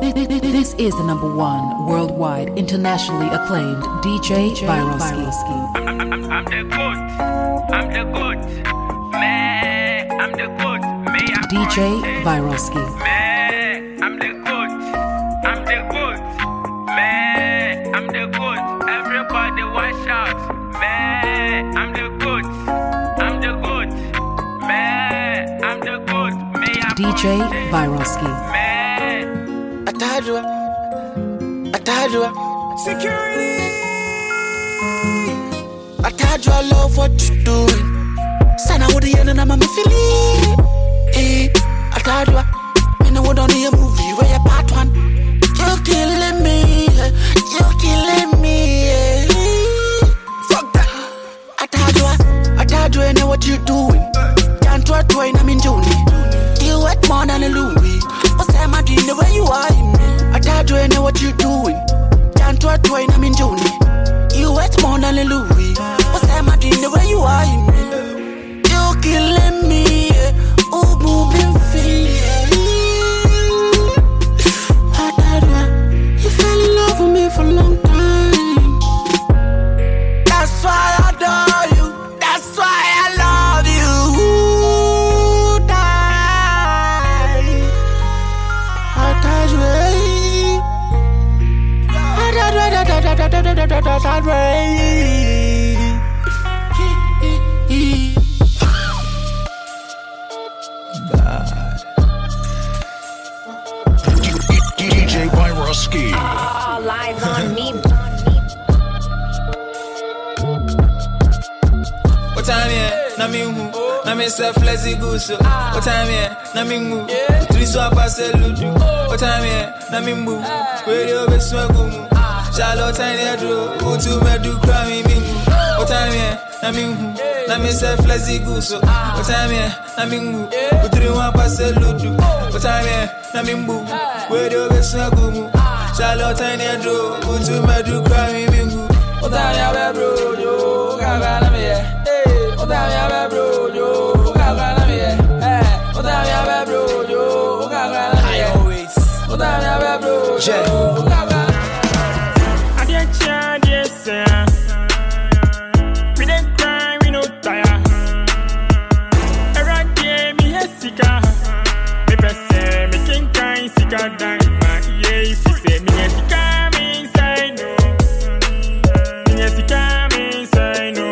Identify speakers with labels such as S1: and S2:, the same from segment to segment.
S1: This is the #1 worldwide, internationally acclaimed DJ Viroski.
S2: I'm the goat. I'm the goat. Man, I'm the goat.
S1: DJ Viroski.
S2: Man, I'm the goat. I'm the goat. Man, I'm the goat. Everybody watch out. Man, I'm the goat. I'm the goat. Man, I'm the goat.
S1: DJ Viroski.
S2: Man,
S3: Atadua. Security. Atadua, love what you doing. Sana would the end and I'm a feeling. Atadua, when I would only a movie where you part one. You're killing me. You're killing me. Fuck that. Atadua, know what you doing. Can't try to I'm in June. You wet more than a Louis. What's that my dream the way you are in me? Atadua, know what you doing. Can't try to I'm in June. You wet more than a Louis. What's that my dream the way you are in me? You're killing me. Oh, moving feet. You fell in love with me for a long time. That's why I adore you. That's why I love you.
S4: DJ Viroski.
S5: All eyes on me.
S6: What time here? Na me who? Na me self lazy goose. What time here? Na me who? Three swap pass ludu. What time here? Na me who? Radio be swagumu. Charlotte tiny dro. Utu me do crime me. What time here? Na me who? Na me self lazy goose. What time here? Na me who? Three swap pass ludu. What time here? Na me who? Radio be swagumu. Charlotte tiny dro. Utu me do crime me. What time here, bro? Yo, gaga me. Otanya bro, yo, Ogagana me. Otanya bro, yo, Ogagana me. I always. Otanya bro, yo, Ogagana.
S7: Adia cha, dear sir. We don't cry, we no tire. Every day me hesika. Me pese, me king kind sika dang. Yeah, if you say me hesika, me say no. Me hesika, me say no.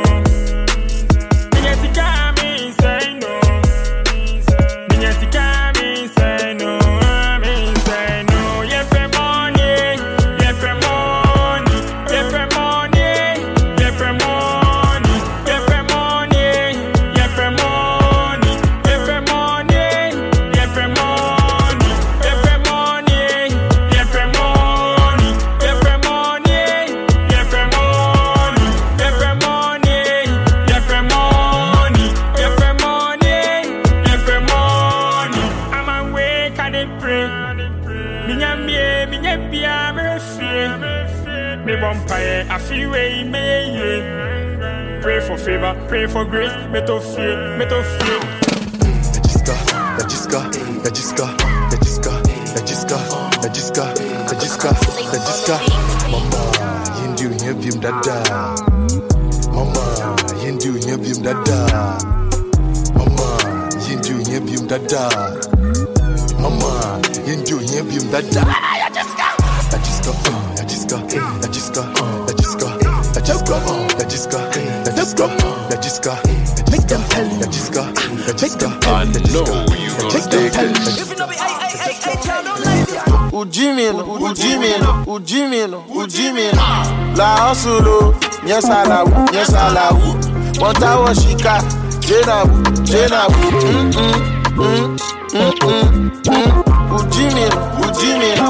S7: I feel way me. Pray for favor, pray for grace. Me to feel.
S8: Mama, yindu nyebim dada. Mama, yindu nyebim dada. Mama, yindu nyebim dada. Mama, yindu nyebim dada. Make them tell you. I know you gonna take it. If you know me,
S9: Ujimino. La Osulu, yes alawu. Montawo shika, Jenabu. Ujimino.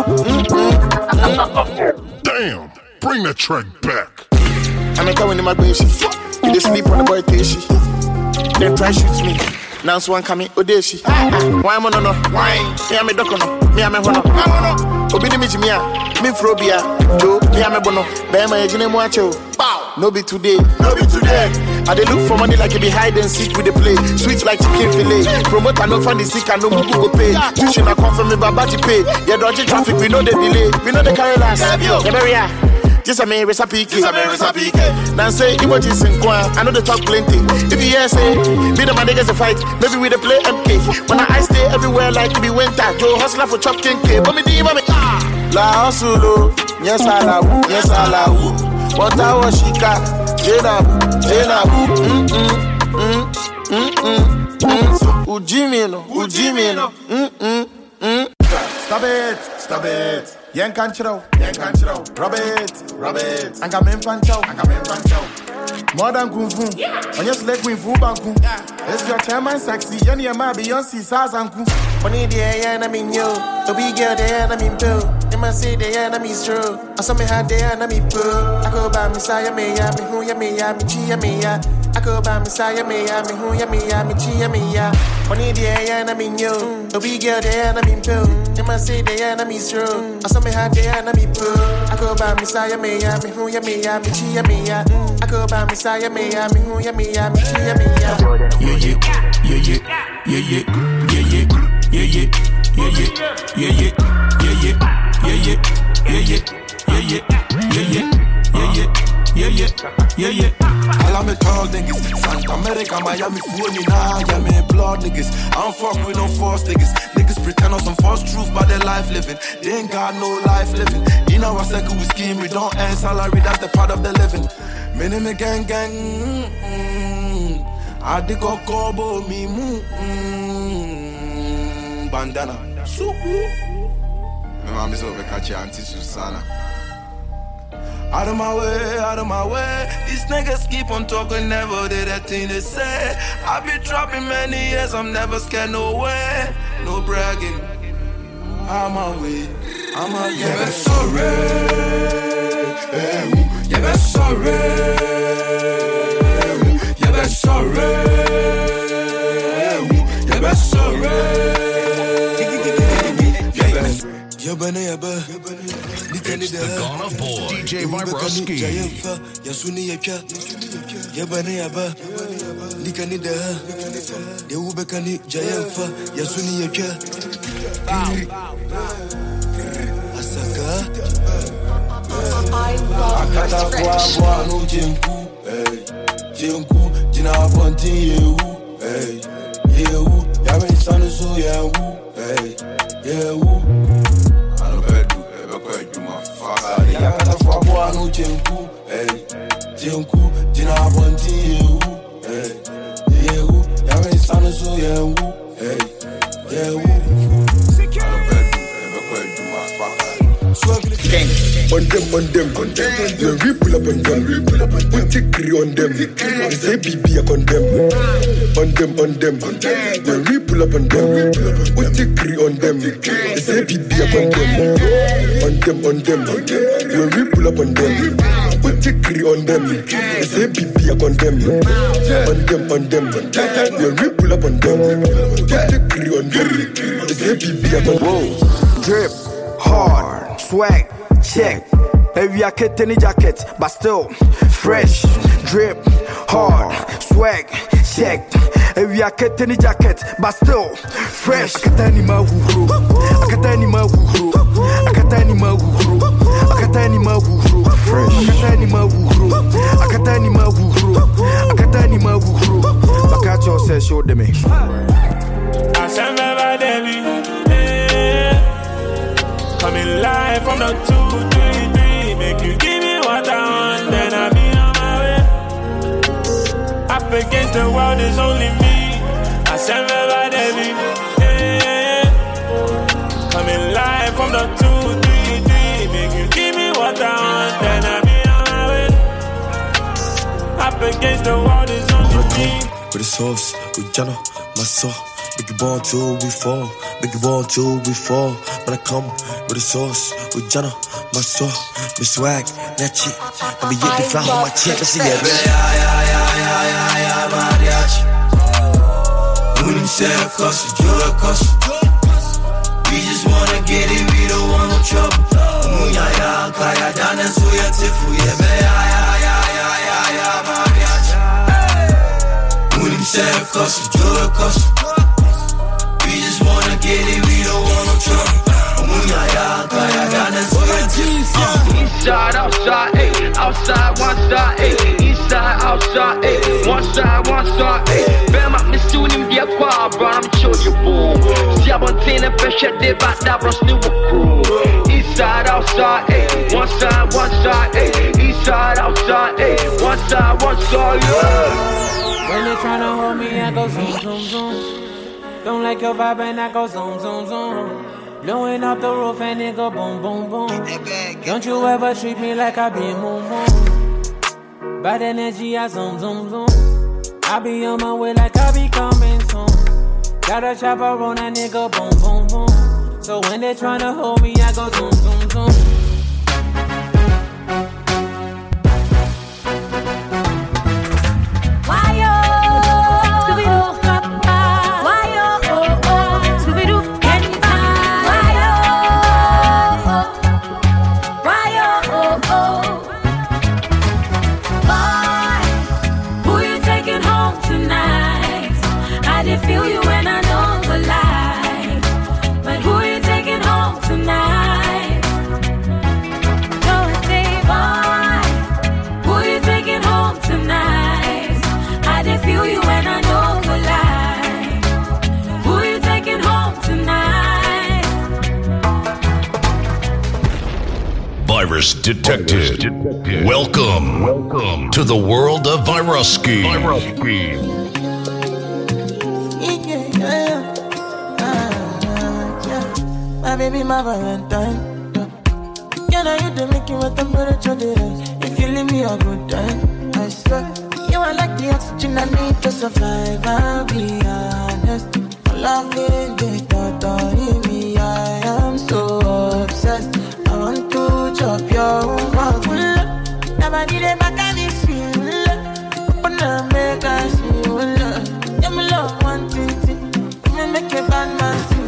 S4: Damn, bring that track back.
S9: I'm going in my baby. They sleep on the boy Teshi. Then try shoot me. Now one coming Odeshi. Why am I no? Why? Me am a docono. Me am a hono. Obidi me Jimia. Me frobia. Joe. Me am a bono. Bema ejine muacho. No be today. I dey look for money like it be hide and seek with the play. Sweet like chicken fillet. Promote and no funny sick and no mugu go pay. Tuition I come from me babaji pay. Yeah, dodgy traffic, we know the delay. We know the carry last. Yeah, just a me recipe. Now say emojis in Kwan. I know they talk plenty. If you hear say, be the man niggas a fight. Maybe we dey play MK. When I stay everywhere like it be winter. Joe hustler for chop king K. But me di mami. La hustle, yes I love. What I was shika. Jena. Ujimino. Stop it. Yen canchero. Rub it. Angamen pancho. More than kung fu. On your leg queen fu banku. It's your chairman sexy. Yenny and my Beyonce Sazanku. Funny the air, I mean yo. The big girl there, I mean Bill. They must say the enemy's true. I saw me had the enemy poo. I go by Messiah, me, who ya me, chia me, ya. I go by Messiah, me, who ya me, chia me, ya. Funny the air, I mean yo. The big girl there, I mean Bill. They must say the enemy's true. I saw me had the enemy poo. I go by Messiah, me, who ya me, chia me, ya. I go by Messiah, me, who ya me, chia me, ya.
S10: All of me tall niggas, Santa America, Miami, Philly, nah, yeah, me blood niggas. I don't fuck with no false niggas. Niggas pretend on some false truth about their life living. They ain't got no life living. You know, I said we scheme, we don't earn salary, that's the part of the living. Me gang, I dig a kobo, me bandana. Suku. My mom is over catch your auntie Susanna. Out of my way. These niggas keep on talking, never did that thing they say. I've been trapping many years, I'm never scared, no way. No bragging. I'm away. Yeah, but sorry. Yeah, but sorry. Yeah, but sorry. Yeah, but sorry.
S4: It's the Ghana boy, DJ Viroski.
S8: On them. You pull up on them. Put your gree on them. Say BB on them. On them. You pull up on them. Put your gree on them. Say BB on them. On them. You pull up on them. Put your gree on them. Say BB on them. On them. You pull up on them. Put your gree on them. Say BB on them.
S11: Whoa, drip, hard, swag, check. Every jacket, jacket, but still fresh. Drip, hard, swag, check. Every jacket, jacket, but still fresh. Akatani mahuru, akatani mahuru, akatani mahuru, akatani mahuru, fresh. Akatani mahuru, akatani mahuru, akatani mahuru. Bakacho says show them me.
S7: Asemba Devi, coming live from the 233. Make you give me what I want, then I'll be on my way. Up against the world is only me. I send my Devi. Coming live from the 233. Make you give me what I want, then I'll be on my way. Up against the world is only me.
S12: With the sauce, with Jana, my soul. Make you born till we fall. Make you born till we fall. When I come with the sauce, with Jana, my soul. Me swag, that shit. Let me get the fly on my chest. Let's see it. Yeah, mariachi. When you say a cuss, you a cuss. We just wanna get it, we don't want no trouble. Munya kaya dance, so ya tifu. Yeah, mariachi.
S13: custom, do it custom. We just wanna get it, we don't want no trouble.
S2: Inside, outside, ayy. Outside, one side, ayy. Inside, outside, ayy. One side, ayy. Bam up the student, be a choir, bro. I'm show you, boom. See, I'm on 10 and pressure, they back that bro, still crew. Inside, outside, ayy. One side, ayy. Inside, outside, ayy. One side, yeah.
S14: When they tryna hold me, I go zoom, zoom, zoom. Don't like your vibe and I go zoom, zoom, zoom. Blowing up the roof and it go boom, boom, boom. Don't you ever treat me like I be moon, moon. Bad energy, I zoom, zoom, zoom. I be on my way like I be coming soon. Got a chopper on that nigga, boom, boom, boom. So when they tryna hold me, I go zoom, zoom, zoom.
S4: Virus detected. Welcome to the world of Viruski.
S15: My baby, my Valentine. Yeah, now you do make it with temperature days. If you leave me a good time, I swear. You are like the oxygen I need to survive. I'll be honest. Loving the thought of me, I am so obsessed. I want to chop your heart. Never need a back and it's feel. Open up, make us feel. Yeah, me love one thing. Me make a bad man feel.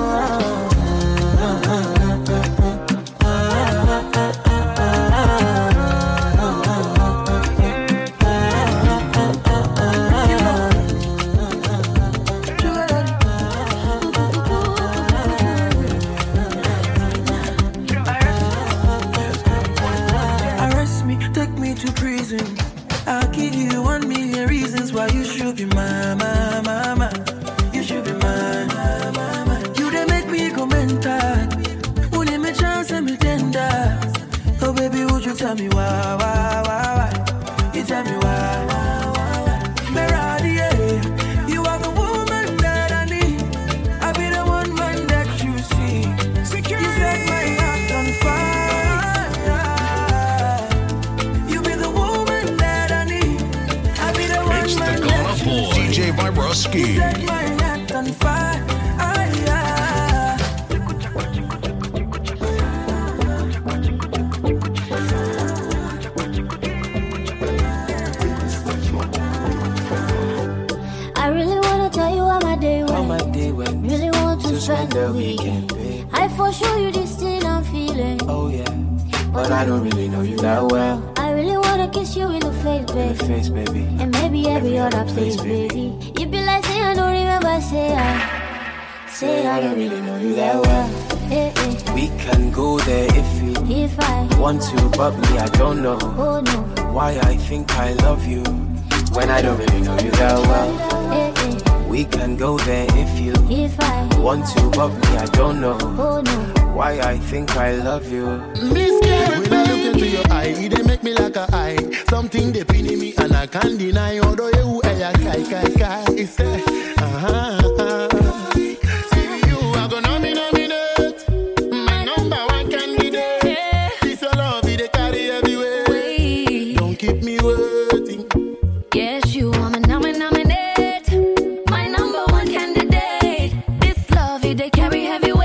S15: I'll give you 1 million reasons why you should be mine, you should be mine, You they make me go mental. Who need me chance and me tender? Oh baby, would you tell me why? You tell me why? Meradia, you are the woman that I need. I'll be the one man that you see. You set my heart on fire.
S4: DJ Viruski.
S15: Set my heart on fire.
S16: I really wanna tell you how my day went. Really want to spend the weekend, babe. I for sure you this thing I'm feeling.
S15: Oh yeah, but I don't really know you that well.
S16: I really wanna kiss you in the face, baby.
S15: In the face, baby.
S16: And maybe every other place, baby. You be like, say I don't remember, say I don't really know you that well.
S15: We can go there if
S16: I
S15: want to, but me, I don't know.
S16: Oh no.
S15: Why I think I love you when I don't really know you that well. We can go there if
S16: I
S15: want to, but me, I don't know.
S16: Oh no.
S15: Why I think I love you.
S17: Miss Karen, when I look into your eye, they make me like a eye. Something they pin in me and I can't deny. Although you are kai. It's see you, I go nominate. My number one candidate. This your love, they carry everywhere.
S16: Wait.
S17: Don't keep me waiting.
S16: Yes, you are my nominate. My number one candidate. This love, they carry heavyweight.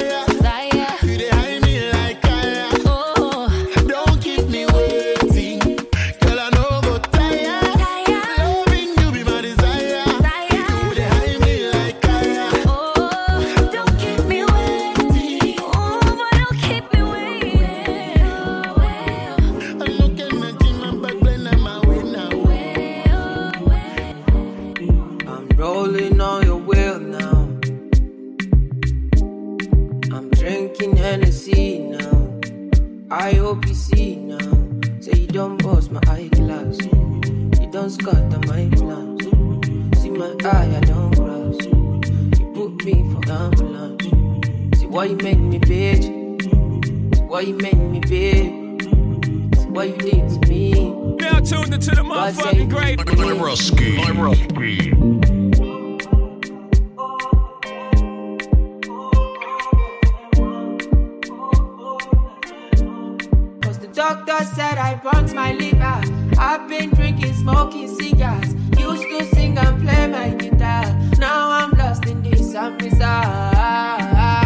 S17: Loving you be my desire. You they hide me like fire. You they hide me like fire. Don't keep me waiting.
S14: rolling on your wheel now. I'm drinking Hennessy now. I hope you see now. Say you don't bust my eyeglass. You don't scatter my plans. See my eye, I don't cross. You put me for ambulance. See why you make me bitch. See why you make me bitch. See why you did to me.
S18: Now tuned into the motherfucking great
S4: Myroski.
S14: Doctor said I burnt my liver. I've been drinking, smoking cigars. Used to sing and play my guitar. Now I'm lost in this and bizarre.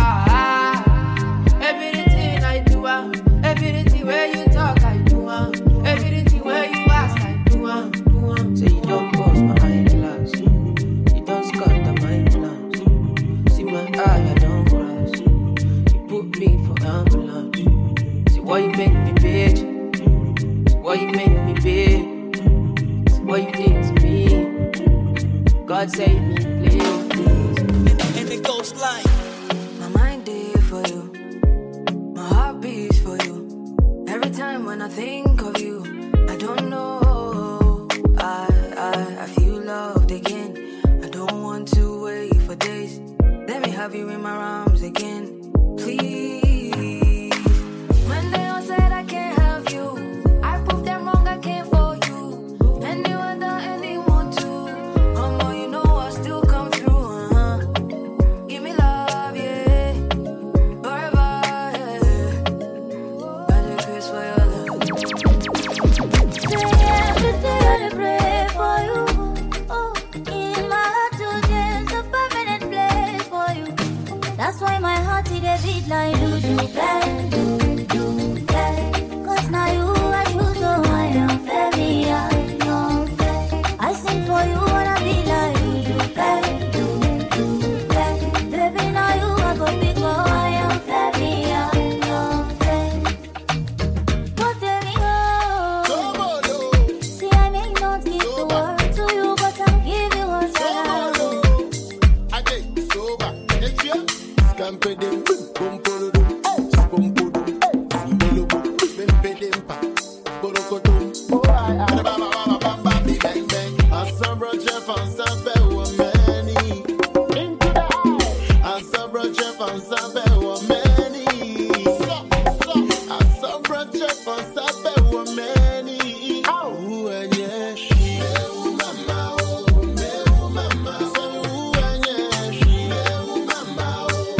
S14: Everything I do, everything where you talk, I do. Everything where you ask, I do. Say you don't bust my eyeglass. You don't scatter my plans. See my eye, I don't cross. You put me for ambulance. See why you make me bitch. Why you make me big? What you did to me? God save me, please.
S19: And it goes like my mind did for you, my heart beats for you. Every time when I think of you, I don't know. I feel loved again. I don't want to wait for days. Let me have you in my arms again, please. When they all said I can't have you,
S16: that's why my heart is a beat like do, cause now you are true, so I am very I sing for you, wanna be like do, baby, now you are go big, I am very but there we go. See, I may not give the world to you, but I'll give you what I
S17: I get sober, next year. Campedim, bum polo, bum polo, simbolo, bem pa, borokotum. Bam bam big bang bang. Asabra chef and sabe wa many. Into the eye. Asabra chef and sabe wa many. Asabra chef and sabe wa many. Ooh and yeah, she. Mama, mama. Ooh and yeah, she. Mama.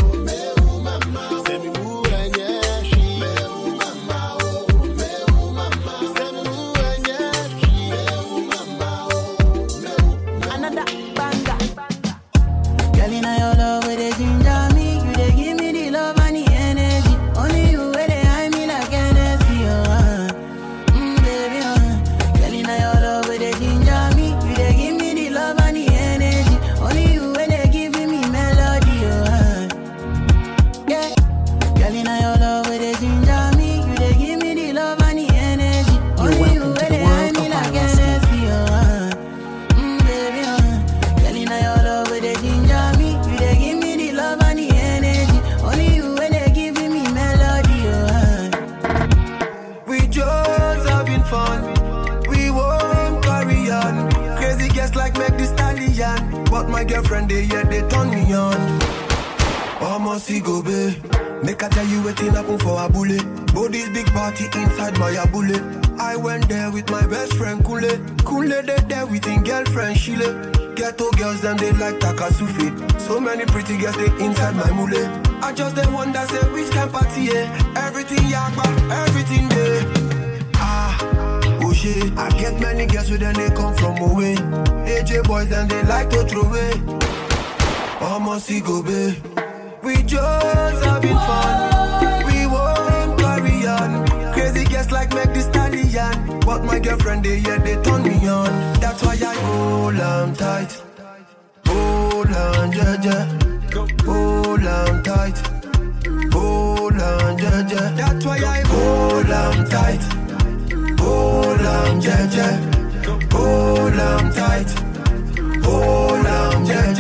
S10: But my girlfriend, they turn me on. Almost go babe. Make I tell you waiting happen for a bullet. Body's big party inside my bullet. I went there with my best friend Kule. Kule they there with his girlfriend Shile. Ghetto girls and they like Takasufi. So many pretty girls they inside my mule. I just the one that say which can party, yeah. Everything yakba, everything there. Oh shit, I get many girls with them they come from away. AJ boys and they like to throw away. Almost go babe. We just having fun. We won't carry on. Crazy girls like make this stallion. But my girlfriend they turn me on. That's why I hold on tight. Hold on, jaja. Hold on tight. Hold on, jaja. That's why I hold on tight. Hold on, jaja. Hold on tight. Hold on, jaja.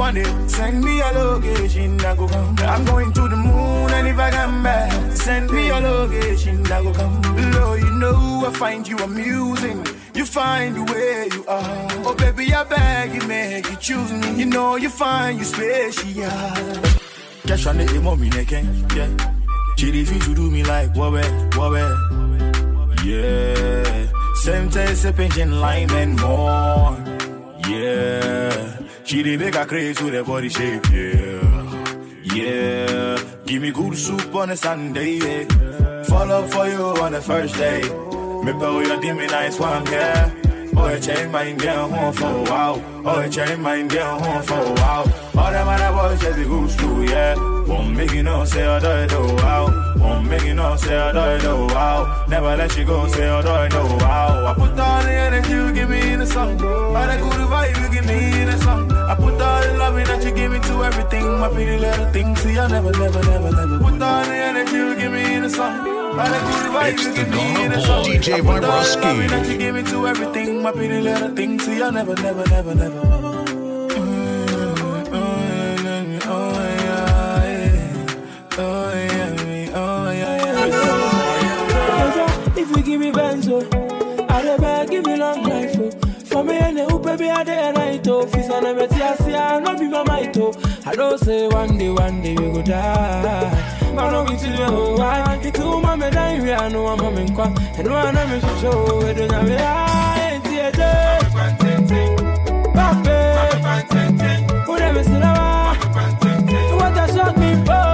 S20: one day, send me a location, I go come. I'm going to the moon, and if I come back, send me a location, I go come. Lord, you know I find you amusing. You find the way you are. Oh baby, I beg you, make you choose me. You know you find you special. Cash on the mommy again, yeah. She refuse to do me like wabe. Yeah. Same taste, a pension lime and more. Yeah. She did make a craze with her body shape, yeah. Give me good soup on a Sunday, yeah. Fall up for you on the first day. Me bow your dimmy nice one, yeah. Oh, I change mine down home for a while. Oh, I change mine down home for a while. All them other boys just be good too, yeah. Won't make you know, say I do wow. Won't make you know, say I do wow. Never let you go, say I do wow. I put all the energy you give me in the song. All the good vibe you give me in the song. I put all the loving that you give me to everything. My pretty little thing, see I never. Put all the energy you give me in the song. All the good vibe you give me in the song.
S4: DJ
S20: I put all the
S4: Vibroski.
S20: loving that you give me to everything. My pretty little thing, see I never.
S14: If you give me benzo, I beg, give me long life. For me and the baby, I day night. Fis and I met I not be my might. I don't say one day we go die. I know it's you, why? It's too mama dying, I know I'm coming qua. And one I'm show it in a whatever, what I shot me for.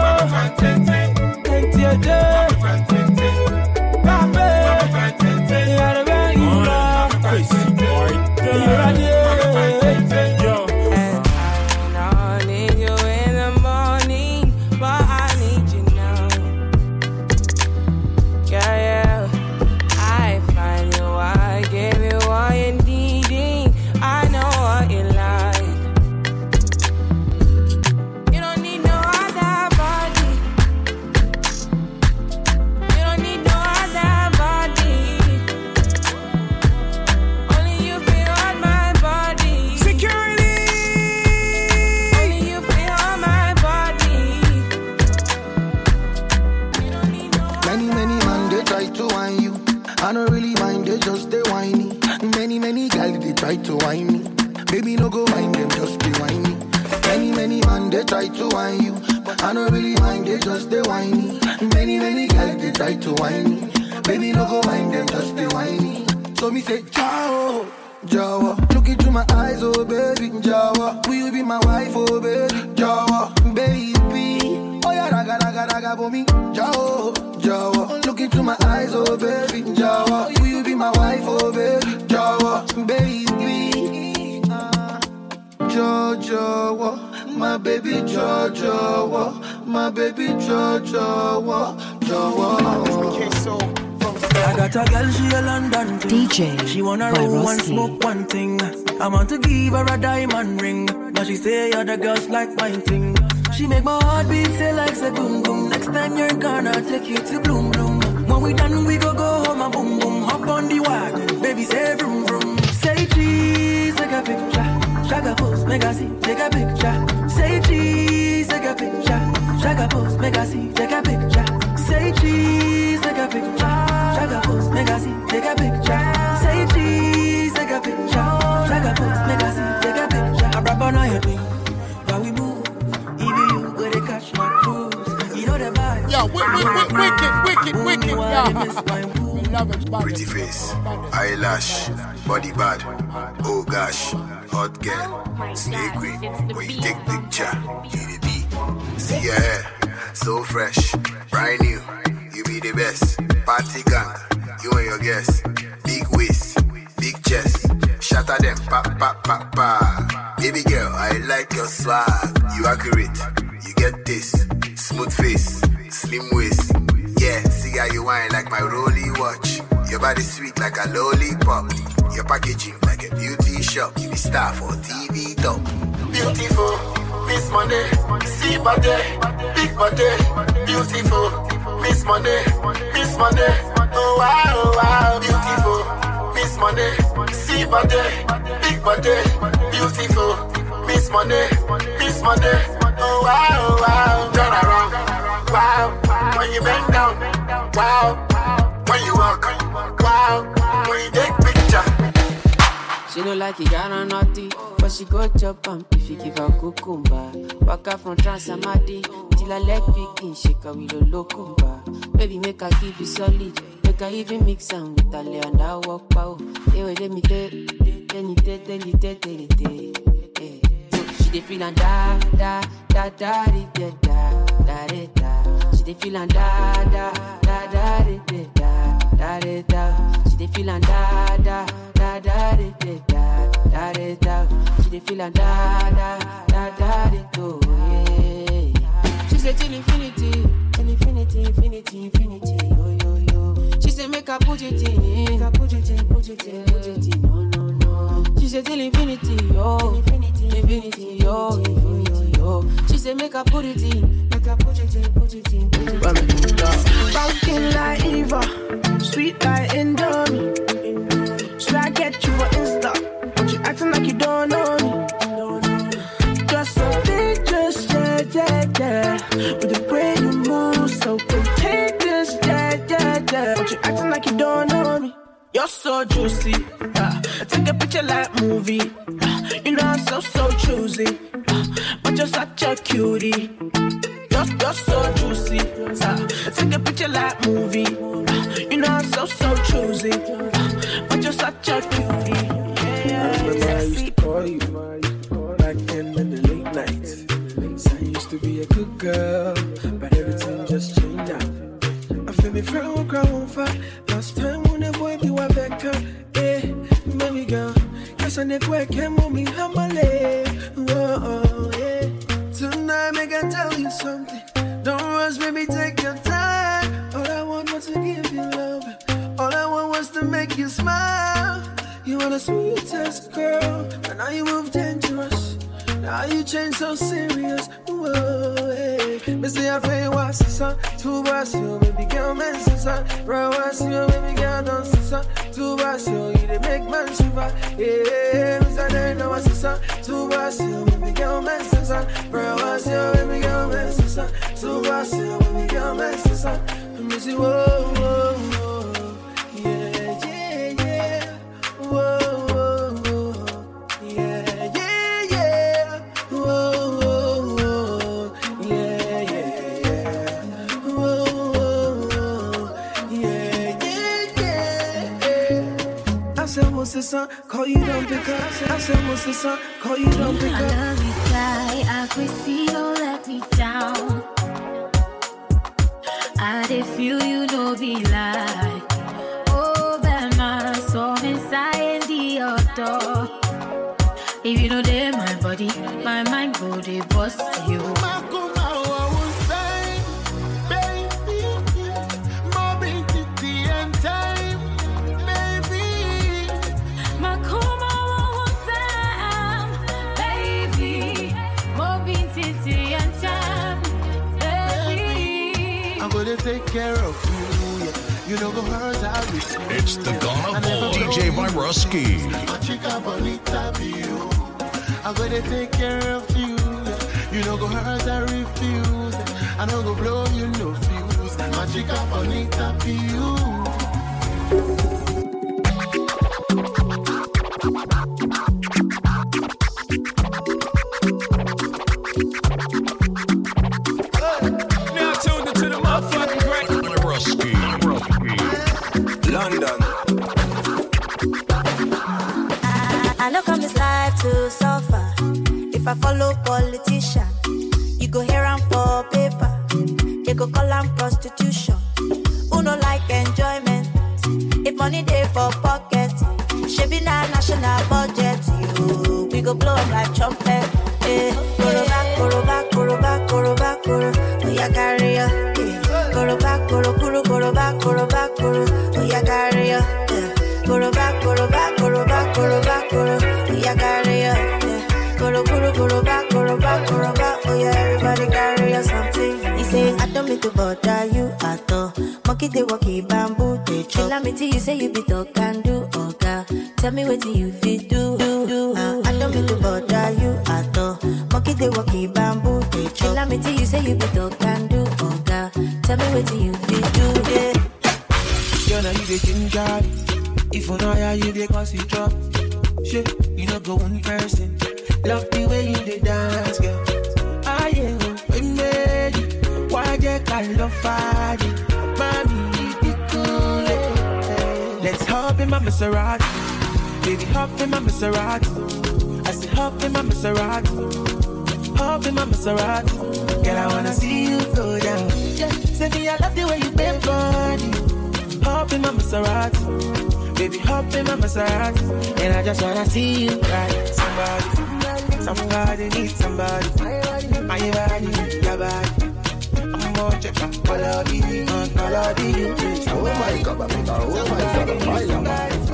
S15: She wanna roll one smoke one thing. I want to give her a diamond ring, but she say other girls like my thing. She make my heart beat say like say boom boom. Next time you're gonna take you to bloom bloom. When we done we go home and boom boom. Hop on the wagon, baby say vroom vroom. Say cheese, take a picture. Shaka pose, make I see, take a picture. Say cheese, take a picture. Shaka pose, make I see, take a picture. Say cheese, take a picture. Shaka pose, make I see, take a picture. Say cheese, take a picture. Shaka pose, make I see, take a picture. I rap on your thing, while we move. Even you go to catch my cruise. You know the vibe.
S17: Yo, wicked, yeah.
S21: Pretty face, eyelash, body bad. Oh gosh, hot girl, snake queen. When you take picture, you the beat. See your hair, so fresh, brand new. You be the best. Party gang, you and your guests. Big waist, big chest. Shatter them, pa pa pa pa. Baby girl, I like your swag. You accurate, you get this. Smooth face, slim waist. Yeah, see how you whine like my rolly watch. Your body sweet like a lollipop. Your packaging like a beauty shop. You be star for TV top.
S20: Beautiful, Miss Money, see body, big body. Beautiful, Miss Money, oh wow, beautiful, Miss Money, see body, big body. Beautiful,
S21: This money. Oh wow. Turn around. Wow. When you bend down. Wow. When you walk. Wow. When you take picture.
S14: She no like it, got on naughty, but she go chop and if you give her cucumber. Walk out from Transamadi till her leg begin shake her with a locumba. Baby, make her give you solid, make her even mix am with her lay and I walk out. Hey, wait, let me tell. She dey feel and da. She dey feel and da. She dey feel and da. She dey feel and She say till infinity, yo. She say make her put it in, no. She say till infinity, yo. She say make her put it in,
S1: Brown skin like Eva, sweet like Indomie. Should I get you for Insta? But you acting like you don't know me. Just so dangerous, yeah. With the way you move, so contagious, yeah. But you acting like you don't know me. You're so juicy, I take a picture like movie. You know I'm so choosy, but you're such a cutie. You're so juicy, I take a picture like movie. You know I'm so choosy, but you're such a cutie.
S11: I remember I used to call you back then in the late nights. So you used to be a good girl, but everything just changed now. I feel me friend won't fight. Last time when the boy be wa back up, baby girl. Yes, I never work came on me humble. Whoa, yeah. Tonight make I tell you something. Don't rush, baby, take your time. All I want was to give you love. All I want was to make you smile. You are the sweetest girl, and now you move dangerous. Now you change so serious. Whoa, hey. Me say I feel what's the sun. Two bars, you baby girl, man, sister. Right, what's you, baby girl, don't sister. Two bars, you they make man shiver. Yeah, me say they know what's the sun. Two bars, you baby girl, man, sister. Right, what's you, baby girl, man, sister. Two bars, you baby girl, man, sister. Me say whoa. Call you don't pick up. I said, what's the song? Call you don't pick up.
S16: I love you, fly. I could see, don't let me down. I did feel you know be like. Oh, bad man, so inside the auto. If you know they my body, my mind go they bust you.
S10: Take care of you, yeah. You know go hurt how you see.
S4: It's the Ghana Boy, DJ Viruski.
S10: I'm gonna take care of you, yeah. You know go hurt I refuse. I know go blow you no fuse. My chica bonita be you.
S1: London.
S16: I know come this life to suffer. If I follow politician, you go here and for paper. They go call am prostitution. Who no like enjoyment? If money dey for pocket, shebi na national budget. You, we go blow like trumpet. Koroba. Oh yeah, carry ya. Koroba. Oh yeah, carry ya. Koroba. Oh yeah, carry ya. Koroba. Oh yeah, everybody carry ya something. He say I don't mean to bother you at all, Monkey they walkie bamboo they chop. Let me tell you say you be talk and do, okay. Tell me what you fit do. I don't mean to bother you at all. Monkey they walkie bamboo they chop. Let me tell you say you be talk and do, okay. Tell me what you fit do, yeah.
S3: You know you the ginger. If you know how you the cause you drop. Shit, you know go one person. Love the way you the dance, girl. I am we made it. Why you call love fire? Mommy, be cool. Let's hop in my Maserati. Baby, hop in my Maserati. I say hop in my Maserati. Hop in my Maserati. Girl, I wanna see you go down. Yeah, say me I love the way you bend body. Hop in my Maserati. Baby, hop in my Maserati. And I just wanna see you ride. Somebody needs somebody. My body, your body. I'm more check up. Follow the oh my God, oh my God, oh my God, oh my God,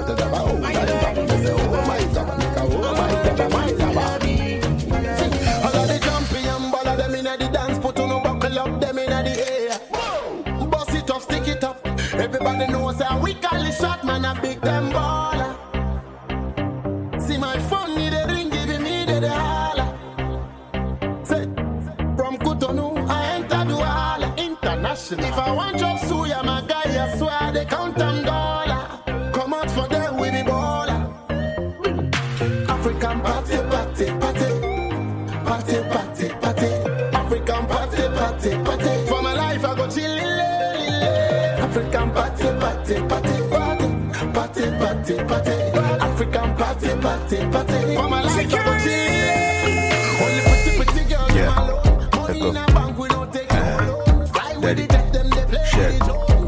S3: all of the champion, all of them in the dance, put on a buckle up, them in the air. Bust it up, stick it up. Everybody knows how we call it shot, man, a big them baller. See my phone, need a ring, giving me the holler. Say, from Cotonou, I enter Douala, international. If I want job, suya, my guy, I swear they count them dollar. Come out for them with the baller. African party, party, party. Party, party, party. African party, party, party. For my life, I go chillin'. African party, party, party, party, party, party, party. African party, party, party. For my life, I go chillin'. Only pretty girls in my load. Money in a bank, we don't take no loan. Fly with the tech, them they play the drone.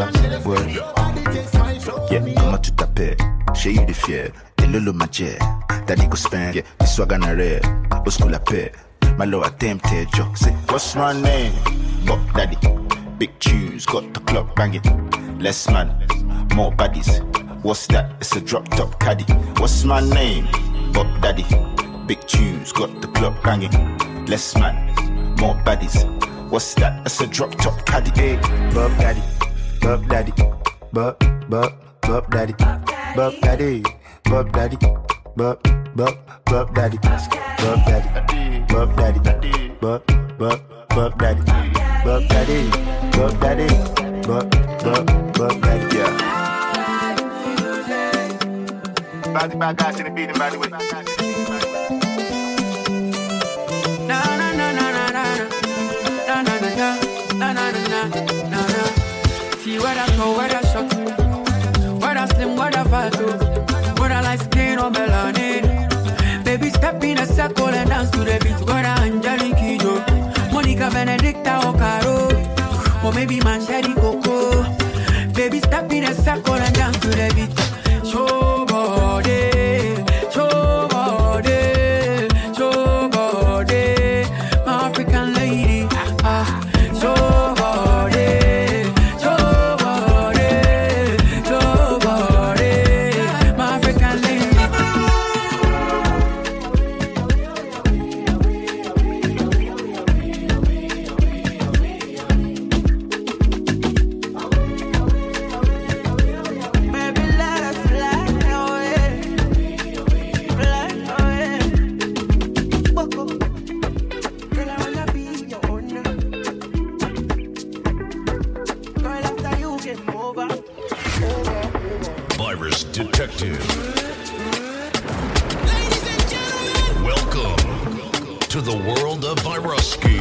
S21: Yeah, comment tu t'appelles? J'ai eu des fiers, et lolo ma jet. Daddy go spend, yeah, this swag on a red. Au school la paix, my low attempted, yo. Say, what's my name? Buck Daddy. Big tunes, got the clock banging. Less man, more baddies. What's that? It's a drop top caddy. What's my name? Buck Daddy. Big tunes, got the clock banging. Less man, more baddies. What's that? It's a drop top caddy. Hey, Buck Daddy, Buck Daddy, Buck Daddy, Buck Daddy, Buck Daddy, Buck Daddy, Buck Daddy, Buck Daddy, Buck Daddy, Buck Daddy, Buck Daddy, Buck Daddy, Buck Daddy, yeah. Bad guys in the beat, by the way.
S14: See what I go, what I shot, what I slim, what I fat, what I like skin or melanin. Baby, step in a circle and dance to the beat. What I Angelique Kidjo, Monica Benedicta or Caro, or maybe Mancheri Coco. Baby, step in a circle and dance to the beat. Show body, show body, show body, my African lady. Show body, show body, show body, my African lady.
S4: Virus Detective. Ladies and gentlemen, welcome to the world of Viruski.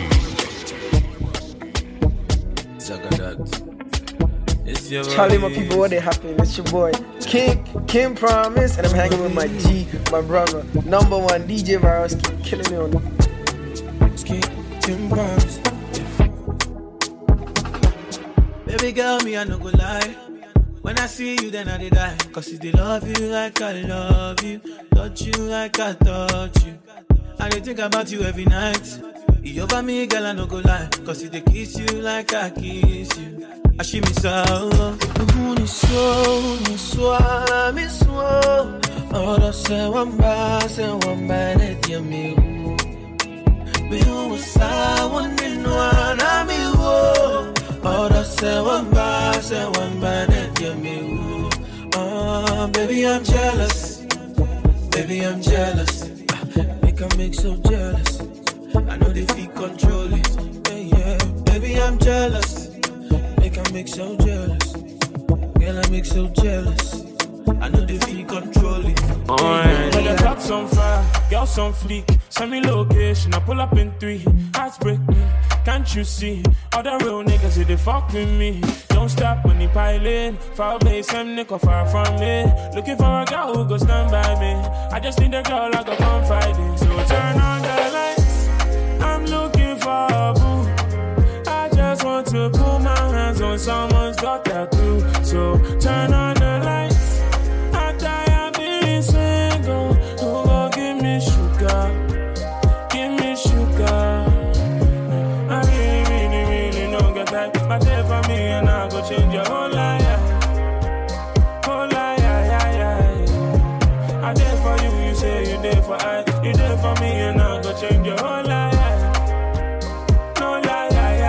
S22: Charlie, my people, what they happen? It's your boy King Promise, and I'm hanging with my G, my brother, #1 DJ Viruski, killing me on the King Promise.
S3: Baby girl, me I no go lie. When I see you, then I did die. Cause if they love you like I love you, touch you like I touch you, I dey think about you every night. You over me, girl, I no go lie. Cause if they kiss you like I kiss you, I she me so. Me so. Ora se wamba, let you me. Me who was I wanting one, I me wo. Ora se wamba, net ya me. Baby, I'm jealous. Baby, I'm jealous. Make a make so jealous. I know they feel control it. Yeah. Baby, I'm jealous. Make a make so jealous. Girl, I make so jealous. I know they feel control it.
S7: But the clock's on fire, girls on fleek. Send me location, I pull up in 3. Hearts break me, can't you see? All the real niggas, they fuck with me. Don't stop when they piling. Far away, some nigga far from me. Looking for a girl who go stand by me. I just need a girl I go confide in. So turn on the lights, I'm looking for a boo. I just want to put my hands on someone's got that clue. So turn on the lights. Single, who gon' give me sugar? Give me sugar. I really don't get that. But there for me and I go change your whole life. Whole life, I there for you, you say you there for I. You there for me and I go change your whole life. No lie,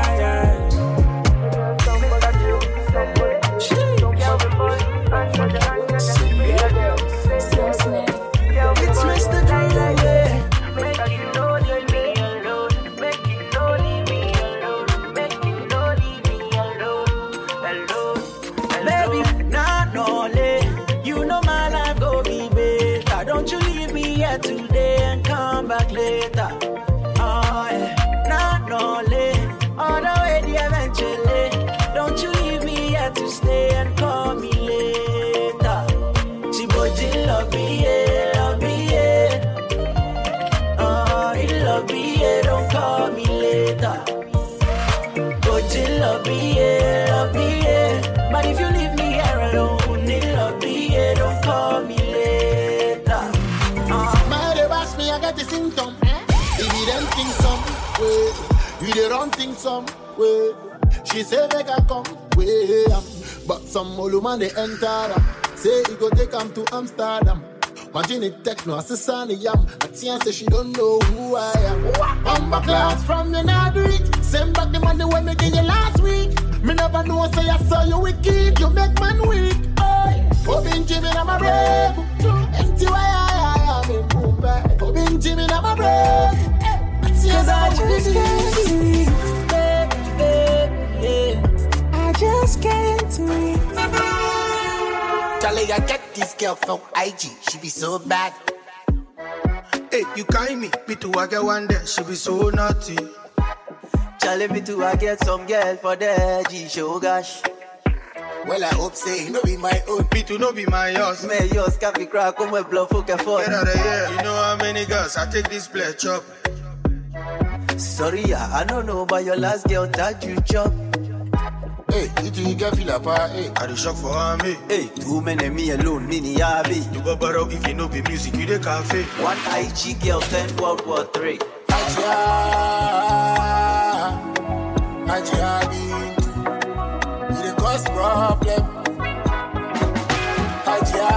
S3: It's Mr. Driller, yeah.
S1: Make you know leave me alone. Make you know leave me alone. Make you know leave me alone. Alone.
S3: Baby, not only you know my life go be better. Don't you leave me here today and come back later. Oh yeah, not only on the way eventually. Don't you leave me here to stay and call me later. She boy, love me, yeah, love me, yeah. Love me, yeah, don't call me later. But you love me, yeah. But if you leave me here alone, you love me, yeah, don't call me later.
S17: My they wash me, I get the symptom. If you don't think some way, you they don't think some way. She say make I come way, but some old man they enter. Say he go take him to Amsterdam. Imagine it techno, assassin yam. Atia say she don't know who I am. Bumba class from you now do it. Send back the money when me give you last week. Me never know say I saw you wicked. You make man weak. Oh, been Jimmy na my bread. Empty why I am in Mumbai. Oh, been Jimmy na my bread. Cause I just can't sleep, baby. I just can't sleep.
S21: Charlie, I get this girl from IG, she be so bad. Hey, you kind me too, I get one day, she be so naughty.
S5: Charlie, me too, I get some girl for the G show, gosh.
S21: Well, I hope say, no be my own, me too, no be my yours.
S5: Me yours, coffee crack, come with blow, fuck a phone.
S21: Get out of here, you know how many girls, I take this play chop.
S5: Sorry, I don't know about your last girl that you chop.
S21: Hey, you get feel apart, hey. I the shock for me.
S5: Hey, too many me alone, mini yabi.
S21: You go borrow if you know be music, you the cafe.
S5: One IG girl, 10 World War III.
S17: Ajia, you the cause problem. Ajia,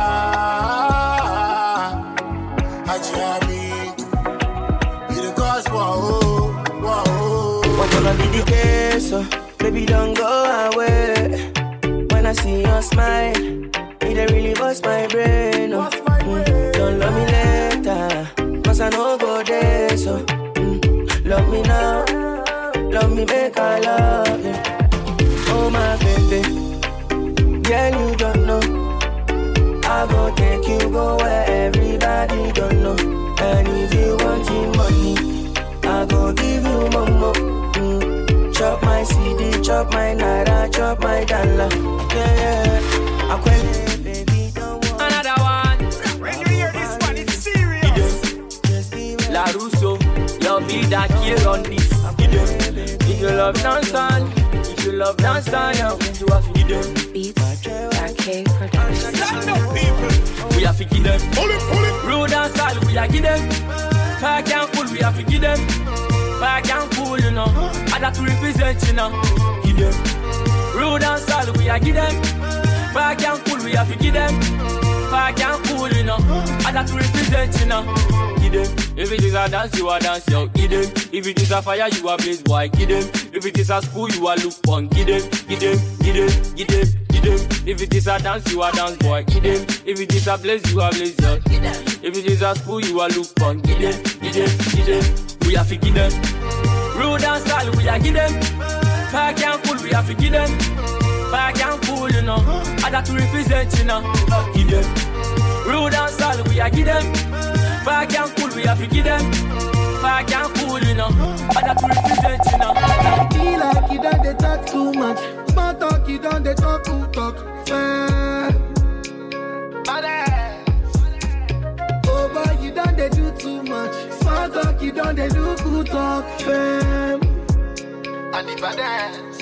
S17: you the cause whoa.
S3: What's gonna be the case, baby, don't go away. When I see your smile, it really bust my brain. Don't love me later, cause I know go there. So love me now, love me make I love you. Oh my baby, girl you don't know. I go take you go where everybody don't know. And if you want money, I go give you momo. Chop my CD, chop my naira, chop my dollar. Yeah. I quit, baby, don't want
S14: another one.
S7: When you hear this one, it's serious.
S14: La Russo, love me that here on this. If you love dancehall, if you love dancehall, now you have to give them.
S19: Beats, Arcade Production.
S14: We have to give them. Road dancehall, we have to give them. Park and cool, we have to give them. Park and cool, you know. I got to represent, you know. Give them. Road dancehall, we have to give them. Park and cool, we have to give them. I can't cool, you know. I got to represent, you know. Give them. If it is a dance, you a dance, yo. Give them. If it is a fire, you a blaze, boy. Give them. If it is a school, you a look fun. Give them. Give them. Give them. Give them. Give them. If it is a dance, you a dance, boy. Give them. If it is a blaze, you a blaze, yo. If it is a school, you a look fun. Give them. Give them. Give them. We have to give them. Rude and style, we are give them. Fire can't cool, we have to give them. Fire can't cool, you know. I got to represent, you know. Give them. Rude and style, we are give them. Fire can't cool, we have to give them. Fire can't cool, you know. I got to represent, you know.
S1: Feel like you done they talk too much. Small talk, you done they talk too talk. Oh boy, you done they do too much. Small talk, you done they do good talk. And if I dance,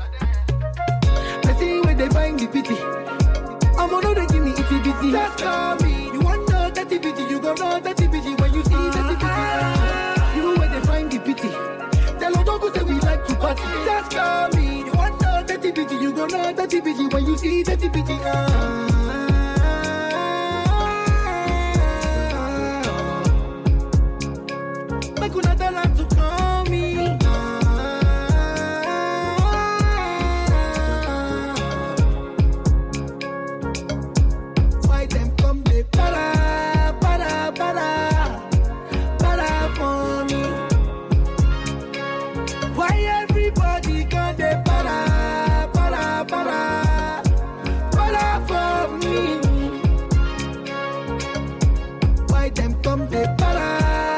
S1: I see where they find the pity. I'm gonna they give me itty bitty. Just call me. You want know that bitty, you go know that bitty when you see that bitty. You where they find the pity. Tell us don't go say we like to party. Just call me. You want know that bitty, you go know that bitty when you see that bitty. I could not tell her to call me. Why them come they para, para, para, para for me? Why everybody come they para, para, para, para for me? Why them come they para?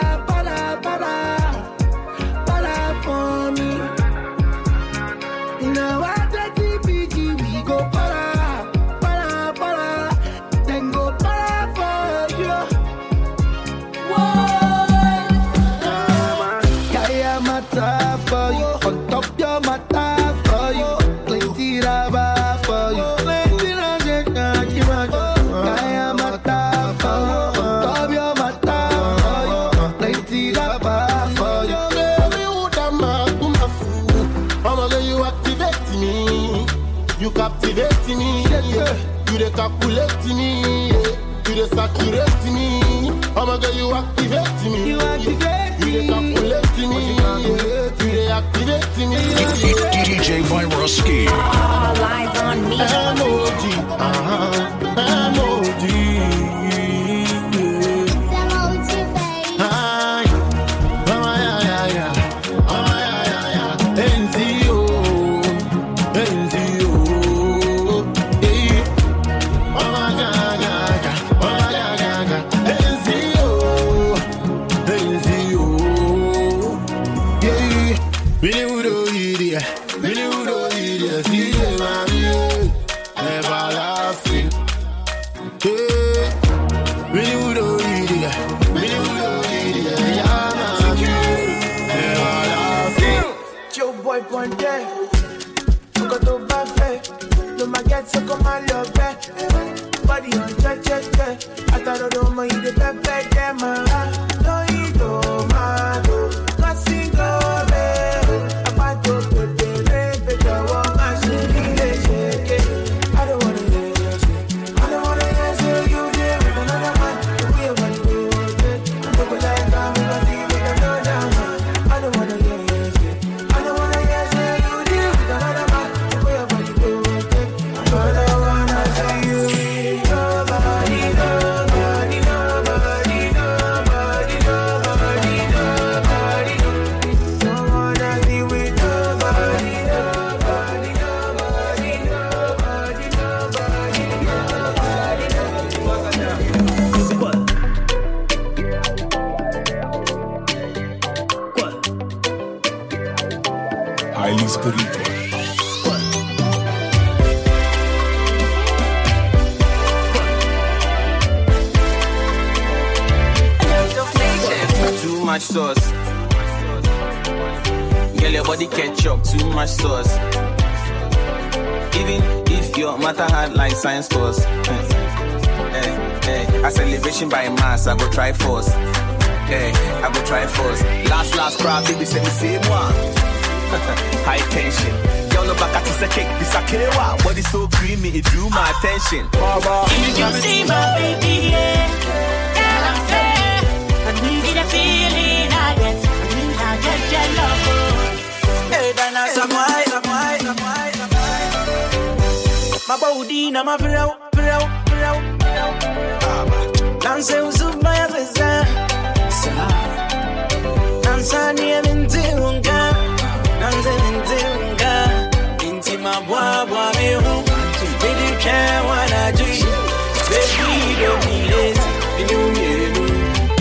S17: Captivate me, yeah. You dey calculate me, yeah. You dey saturate me. Oh my girl, you activate me. You activate me. You dey calculate me, yeah. You dey activate me.
S4: DJ Viroski.
S6: All eyes on me.
S17: Emoji, emoji.
S6: It's emoji, baby.
S17: Hi, mama, yeah. Mama, yeah. NZO.
S1: One day, I'm gonna buffet. No, my get so come my love back. Body on check. I thought I don't mind the back there, man. No, you don't mind. Nothing go there. I'm to put the rape at the wall. I should be shaking. I don't wanna hear you say. I don't wanna hear you there with another man. We are going to do it. I'm going like I'm gonna see with another man. I don't wanna hear you say. I don't wanna.
S4: Highly spiritual.
S5: Too much sauce. Girl, your body ketchup. Too much sauce. Even if your matter hard like science course. A celebration by mass, I go try force. I go try force. Last crowd, baby, say the same one. High tension.
S8: girl no back at a cake, this a kewa. Body so creamy, it drew my attention.
S9: If you see my baby, yeah, girl, I'm fair. I need the feeling I get your love.
S15: Hey, Dana, some white. My body, na my flow. Dance with my friends. Dance near Mintunga. Inti my boy, me home. Baby, can't wanna do. Baby, don't be lazy.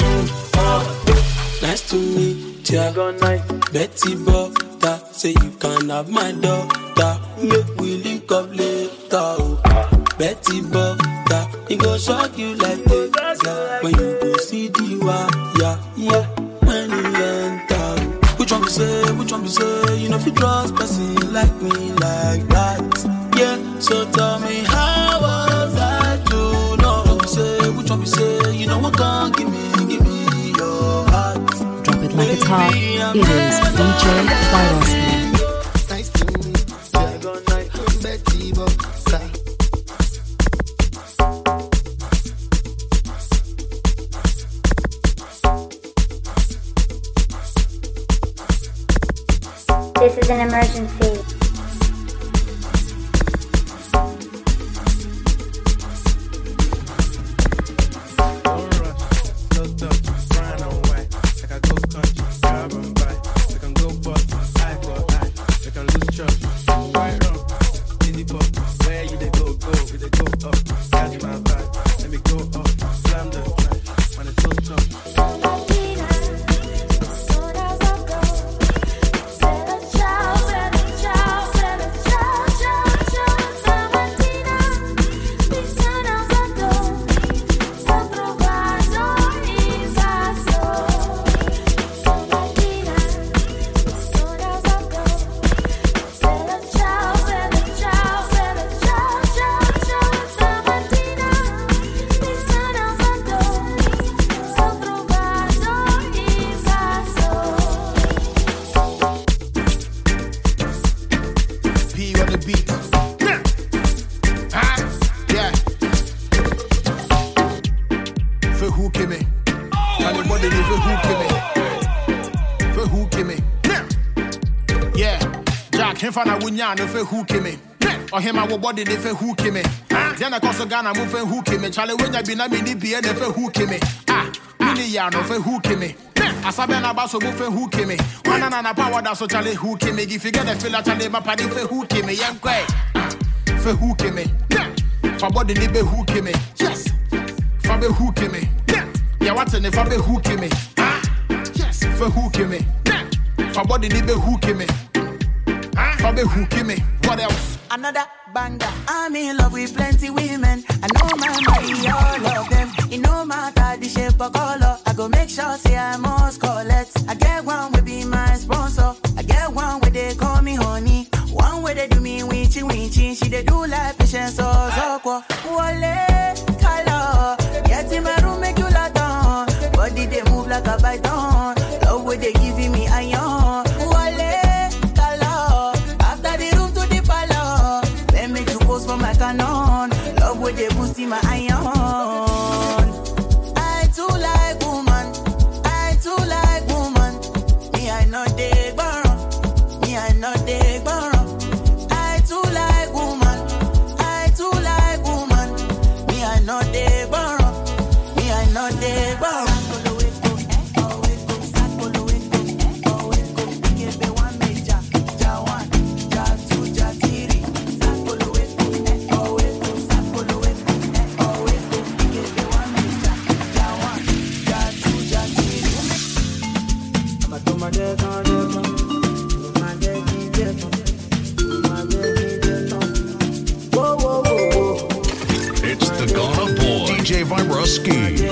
S15: Nice to meet ya. Betty Butter, say you can have my daughter. Make we link up later. Betty Butter, it go shock you like this. When you go see the wire, yeah. When you enter, which one you say? You know if you trust person like me like that, yeah. So tell me how was I to know? Which one you say? You know what can't give me your heart.
S23: Drop it like it's hot. It is DJ Viroski.
S17: Nice to meet you, Betty Butter.
S6: This is an emergency.
S17: No fe who me. Or him our body they fe who me. Then I cause Ghana move fe who me. Charlie when I be na me ni be they fe who me. Mini ya no fe who me. Asabena baso move fe who me. One na power da so Charlie who me. If you get the feel Charlie my party fe who me. Young quay. Fe who me. For body ni be who me. Yes. For be who me. Yeah what's in if I be who me. Yes. Fe who me. For body ni be who me. What else?
S15: Another banger. I'm in love with plenty women. I know my body, all of them. It no matter the shape or color. I go make sure say I must collect. I get one will be my sponsor. I get one where they call me honey. One where they do me winchy. She they do like patience or so. Wale, color. Get in my room, make you lie down. Body they move like a python. Love where they giving me iron. For my canon, love with they boosting my iron. I too like woman. Me I know they borrow. I too like woman. Me I know they borrow.
S4: It's the Ghana boy, DJ Viroski.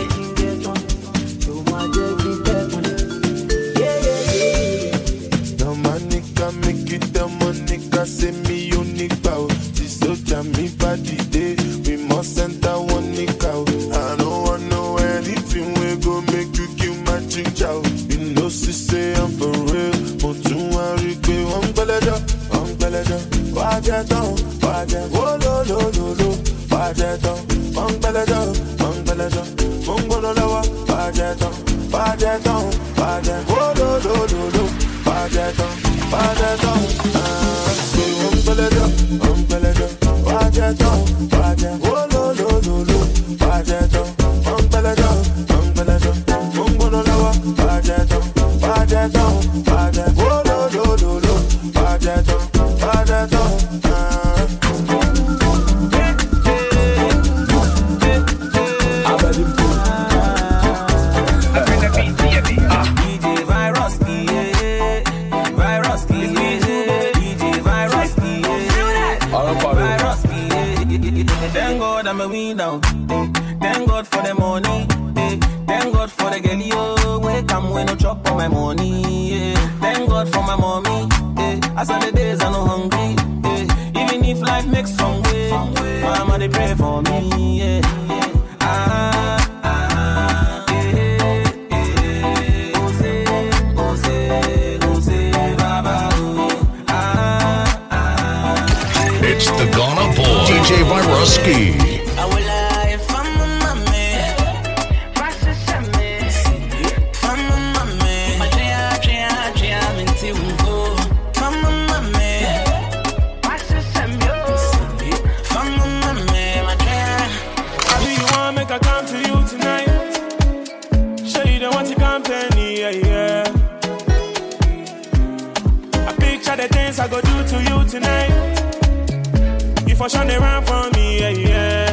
S10: Say me unique bow. This soldier me body day. We must enter one nick out. I don't want no anything we go make you kill my chick chow. You know she say I'm for real. But you want to go on Belada. Pajeton, Mongpeleton, Mongpeleton, Mongololowa, Pajeton, Pajeton, Pajeton, oh lo lo lo lo, Pajeton, Pajeton, Mongpeleton, Mongpeleton, Pajeton, Pajeton, oh lo lo lo lo, Pajeton, Mongpeleton, Mongpeleton, Mongololowa, Pajeton, Pajeton, Pajeton, oh lo lo lo lo, Pajeton, Pajeton.
S3: Thank God I'm a win now. Thank God for the money. Thank God for the girl yo. Wake up when no chop on my money. Thank God for my mommy. As on the days I'm no hungry. Even if life makes some way, mama they pray for me.
S4: It's the Ghana Boy, DJ Viruski.
S7: I go do to you tonight. If I shine around for me, yeah, yeah.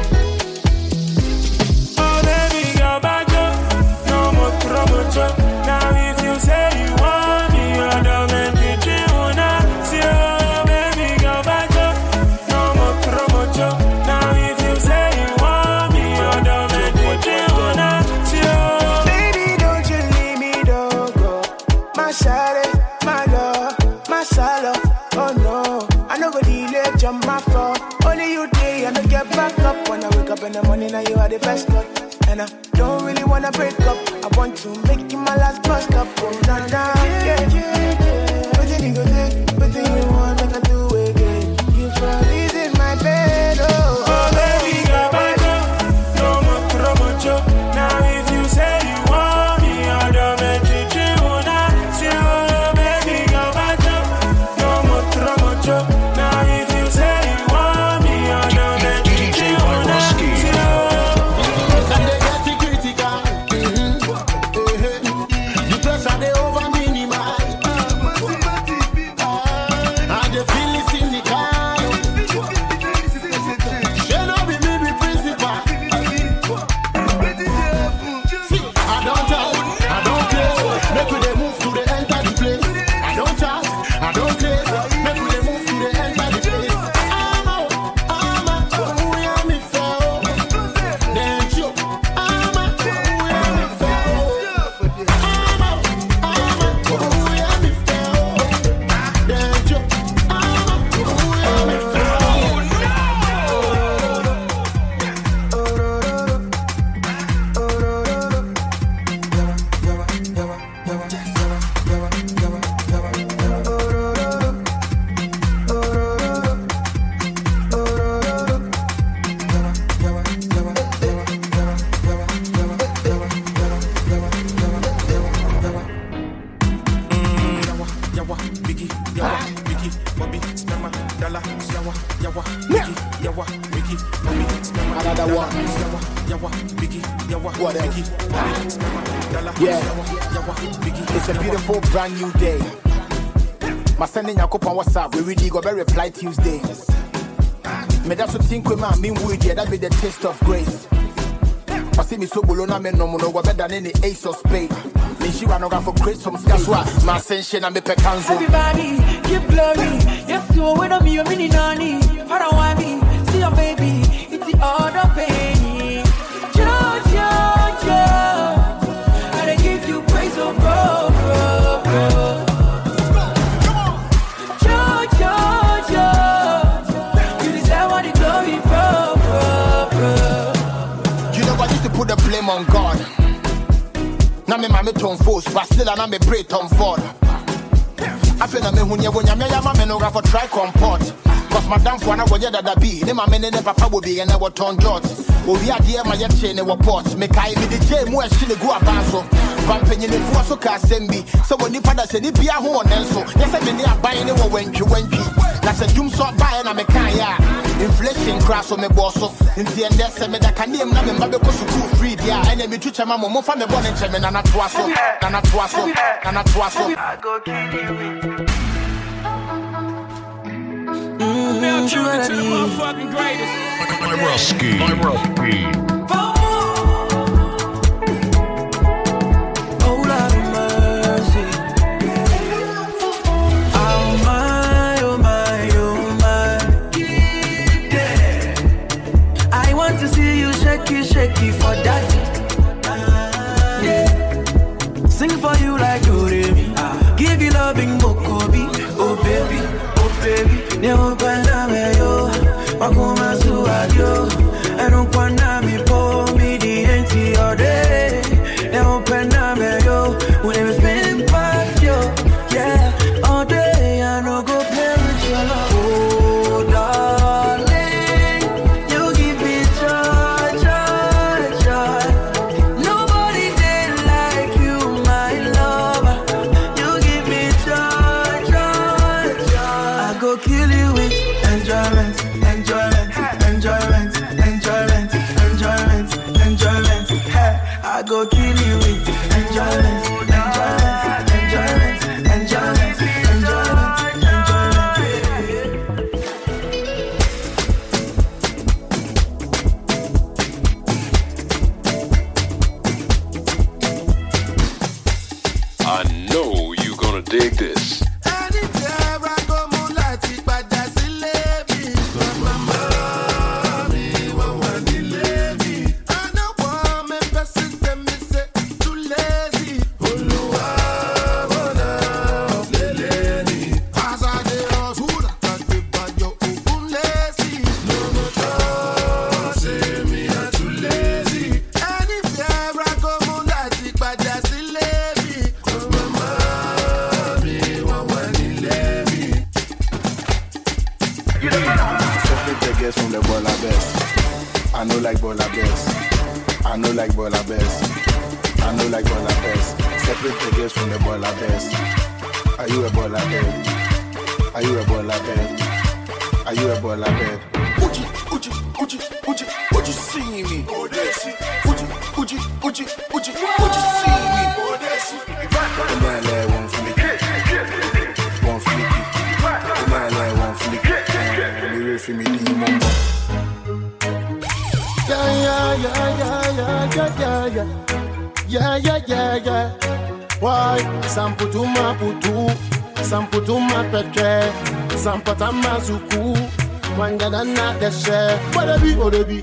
S7: Oh, baby, girl, back up. No more trouble, now if you say you want me, you're the man to do now. See, oh, baby, girl, back up. No more trouble, now if you say you want me, you're the man to do now. See, oh,
S1: baby, don't you leave me, don't go. My shawty, my love, my solo. Oh no, I no go delay, jump my phone. Only you day, I don't get back up. When I wake up in the morning, now you are the best cut. And I don't really wanna break up. I want to make you my last bust up. Oh na na, yeah, yeah, yeah. But then you go take, but then you want like I do again. You probably in my bed, oh.
S7: Oh baby, girl, back up. No more trouble, now if you say you want me, I don't make you do now. See, oh baby, girl, back up. No more trouble, now if you say you want me, I don't make you do now. See, oh.
S17: And they get it critical. The pressure they over minimal. And they feel it cynical. She know be me be principal. See, I don't talk, I don't care. Make we they move to the enter the place. I don't talk, I don't care. Make we they move to the enter the place. I'm out, who am me fell? Then you, I'm out, who am me fell? I'm out, who am me fell? Then you, I'm out, who am me another one. Whatever. Yeah. It's a beautiful brand new day. My sending your couple on WhatsApp. We really go very reply Tuesday. Me that's what think with my mean wood, yeah, that be the taste of grace. I see me so below na me no more better than any ace of spade. Me she run over for grace from that's why my ascension and me pecanzo.
S1: Everybody, give glory. Yes, you are with me, you're mini nanny. I don't want me, see your baby. It's the other pain. Georgia, I give you praise, oh bro, bro, bro. Georgia, you deserve all the glory, bro, bro, bro.
S17: You know I used to put the blame on God. Now me mama turn force, but still I me pray Tom Ford. I feel na me hunye when ya me no go for try comport. Cause my damn for what that be. Then my men and papa will be and I will turn jot. Oh, we are dear my chain and report. Make I be the J more still go about so. Vamping in the force of Cassembi. So when the father said, if you are home, Nelson, yes, I mean, they are buying it when you went. That's a doom sort buying a mechanic. Inflation crash on me boss. In the end, there's a that can name them because you cool free. Yeah, and then we teach a mamma more from the bonnet and a twasso, and a twasso, and a twasso. I go kill you.
S18: Now tune into the motherfucking greatest.
S4: I'm Rusky.
S3: Oh, Lord of mercy. Oh, my, oh, my, oh, my. Yeah. I want to see you shaky, shaky for daddy. Yeah. Sing for you like Oremi. Give you loving Mokobi. Oh, baby. Oh, baby. Neo Pandame yo, Makuma Suadio, and Upanami po me the NT all day. Neo Pandame yo, when it been back yo, yeah, all day I no go perish your love. Oh, darling, you give me joy, joy, joy. Nobody did like you, my lover. You give me joy, joy, joy. I go kill you with enjoyment, enjoyment, enjoyment, enjoyment, enjoyment, enjoyment. Hey, I go kill you with enjoyment, enjoyment, enjoyment, enjoyment, enjoyment, enjoyment.
S2: I know you're gonna dig this.
S17: Mazuku, Wanda not the chef. Wanna be,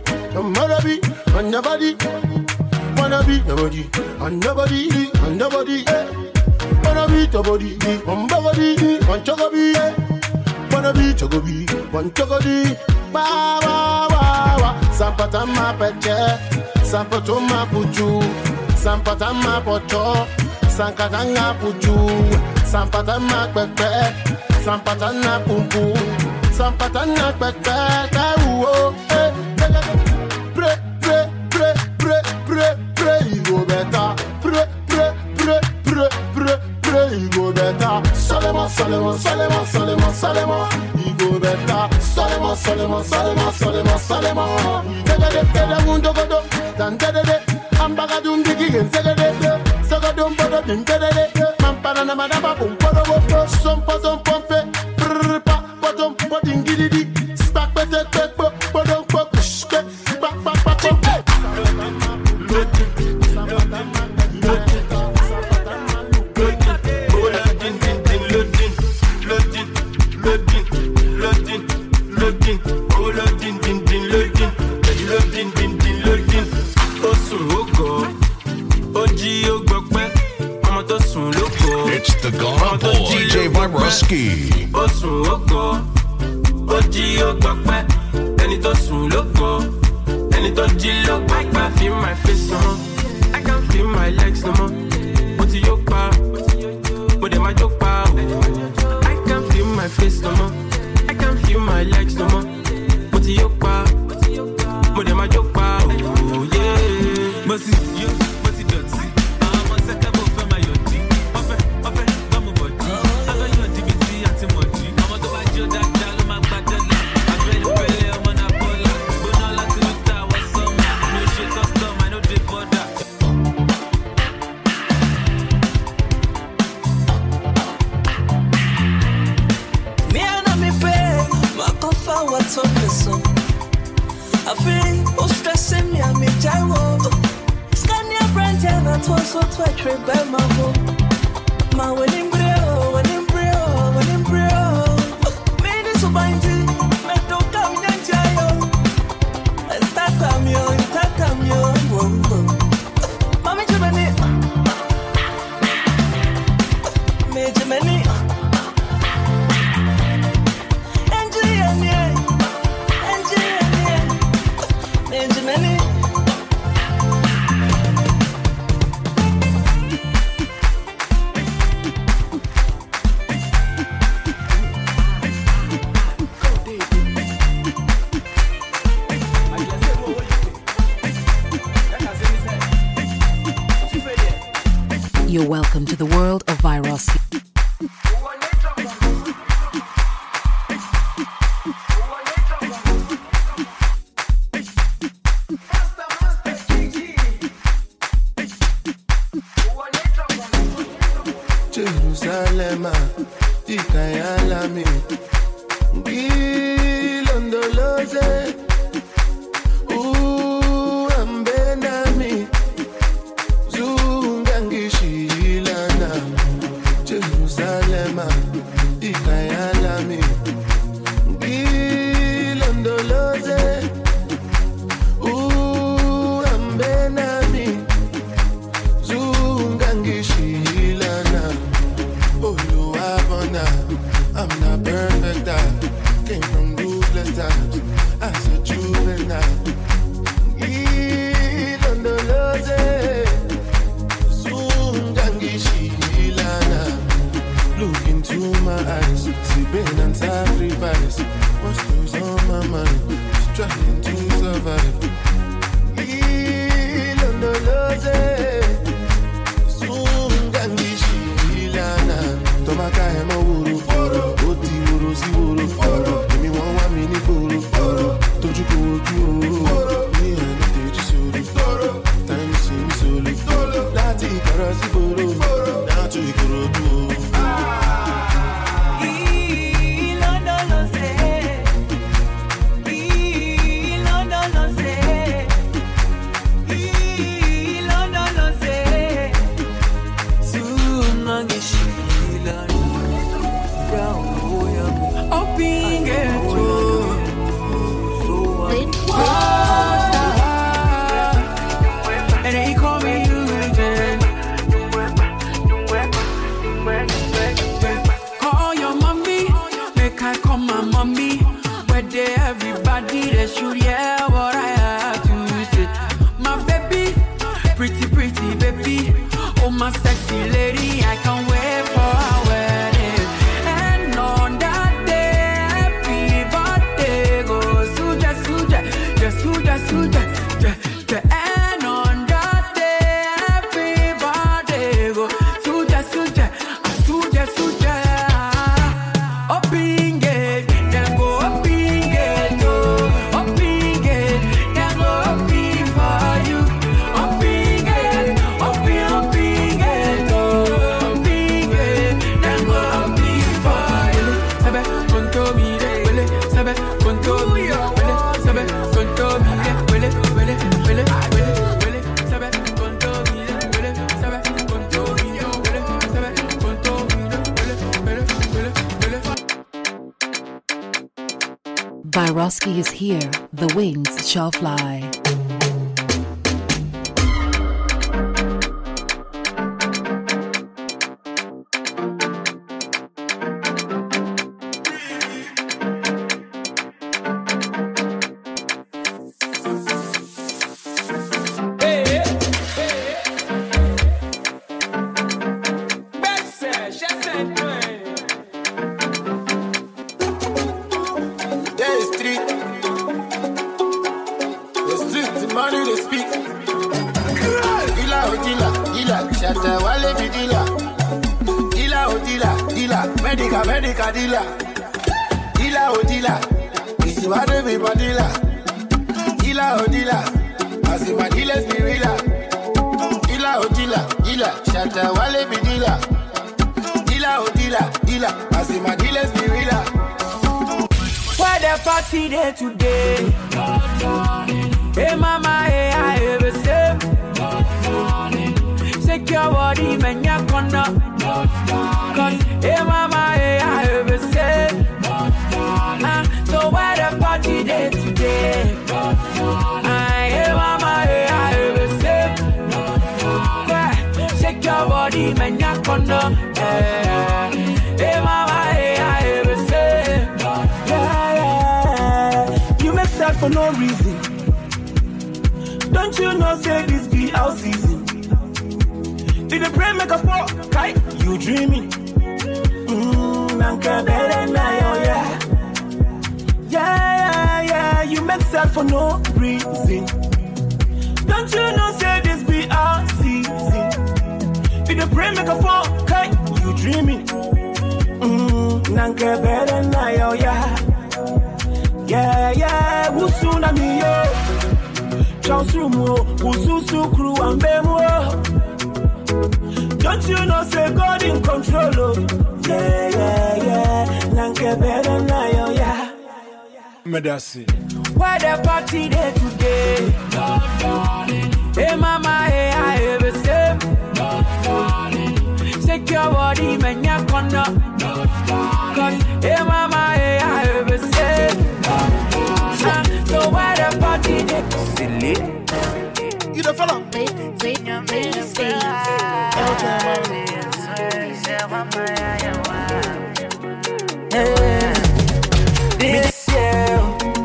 S17: on nobody. Wanna be, nobody, on nobody, on nobody. Wanna be, nobody, on nobody, on chogobi. Wanna be, chogobi, on chogodi. Ba, ba, ba, ba. Sampatama peche, Sampatoma puchu, Sampatama pocho, Sankatanga puchu, Sampatama pepe. Sampatana pumpu, Sampatana pekeka uo. Pre, pre, pre, pre, pre, pre, you go better. Pre, pre, pre, pre, pre, pre, you go better. Solemo, solemo, solemo, solemo, solemo, you go better. Solemo, solemo, solemo, solemo, solemo. Tede mundo godo, dan tede. Ambagadum digi and tede. Sagadum bodo din tede. Mampana na madaba bum bodo bodo. Some potom pompe. Bottom, bottom, giddy, stack better, bottom, pop, back, back, back,
S4: It's the Ghana boy, DJ Viruski.
S3: Osun oko, oji ogbape. Ẹni tó sùn lóko, ẹni tó jí lóko. I can feel my face no more, I can feel my legs no more. Mo ti yó pa, mo dẹ̀ máa jó pa. I can feel my face no more, I can feel my legs
S1: Afi, o stressing me, I'm a gyro. Scania brand and I told so to a trip by my home. My wedding brio, wedding brio, wedding brio. Made it so binding, make no come down jail. And takam yo, Mami Jimani, me Jimani, Angie, Benjamin.
S23: You're welcome to the world of Viroski.
S3: Jerusalem, Ikayalami, Gilondoloze, Ambenami, Zungangishilana, Jerusalem, Ikayalami, Gilondoloze, Ambenami, Zungangishilana. I'm not perfect, I came from ruthless times as a juvenile. Look into my eyes, see pain and sacrifice. What's goes on my mind? Just trying to survive. Tomaka emo wuru, oti wuru si wuru. Emi won wa mi ni buru, toju ko oju o. Mi ene teji suru, time si mi solo. Lati ikoro si buru, now to Ikorodu o.
S12: Everybody they should hear what I have to say. My baby, pretty baby. Oh my sexy lady, I can't wait for our wedding. And on that day, everybody goes suja. And on that day, everybody goes suja. Up in gate, then go up in gate.
S23: Viroski is here, the wings shall fly.
S1: Medica dealer, dealer, this is what everybody dealer, I see my dealers be realer, dealer, shatter wale be dealer, I see my dealers be realer. Why
S12: the party there today? Hey mama, hey I ever say. Shake your body, man, you're gonna. Cause hey mama, hey I ever say. So where the party there today? Hey mama, hey I ever say. Shake your body, man, you're gonna. Hey mama, hey I ever say. You make sad for no reason. Don't you know, say this be our season. Did the pray make a fall, right? You dreaming. Nanka better now, yeah. Yeah, you make sad for no reason. Don't you know, say this be our season. Did the pray make a fall, right? You dreaming. Nanka better now, yeah. Yeah, wusuna mi yo. Chausrumo, wususu crew and bemo. Don't you know, say God in control, oh. Yeah. Nanke better now, yeah.
S3: Medasi.
S12: Why the party there today? Hey mama, hey I ever say. Shake your body, man, you're gonna. Cause hey mama, hey I ever say. So why the party there? Silly.
S17: You the fella?
S5: This year,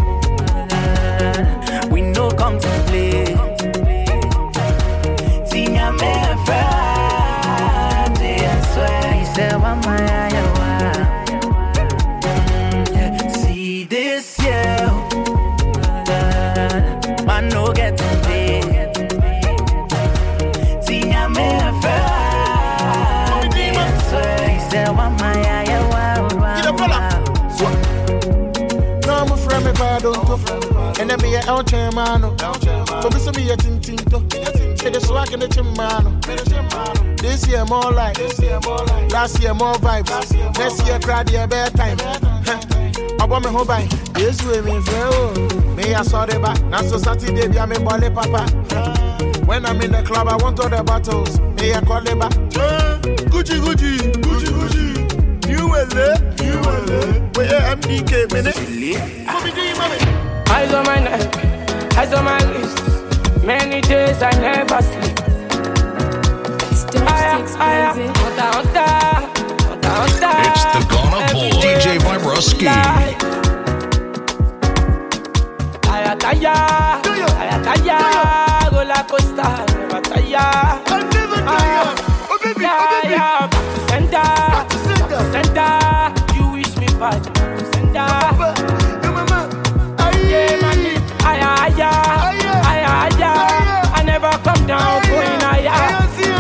S5: we no come to play. See me a man Friday, I swear. He said, "What my see this year, man no get to play. See me a man Friday, I swear. He said, "What my
S17: No, I'm a friend, me bad on and then me a El Chamano. For me, so me a tintinto. Say the swag in the chimano. This year more like, last year more vibes. Next year, crowd year bedtime. I want me home by this way, me friend. Me I saw the back. Now so Saturday, be a me bole papa. When I'm in the club, I want all the bottles. Me I call it back. Gucci. You will where MDK minute?
S12: Eyes on my neck, eyes on my wrist. Many days I never sleep.
S4: It's the Ghana Boy, DJ Viroski.
S12: Ayataya, roller coaster, Ayataya. Center, you wish me bad. Center, I never come down going higher.